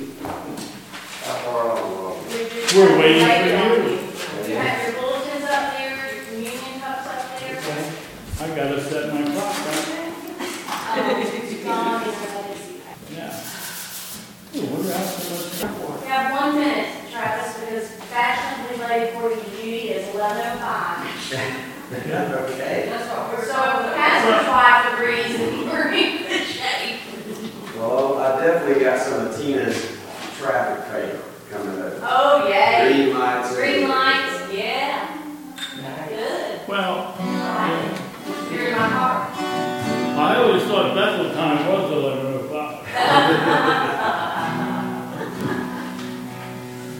How far along? We're waiting for you. You have your bulletins up there, your communion cups up there. I gotta set my clock back. Gone. Yeah. Ooh, wonder how much. We have 1 minute, Travis, because fashionably late for you, Judy, is 11:05. Okay. That's what we're, so pastor's wife agrees that we're in good shape. Well, I definitely got some of Tina's traffic paper coming up. Oh, yay. Green lights. Green lights, yeah. Good. Well, You're in my car. I always thought Bethel time was 11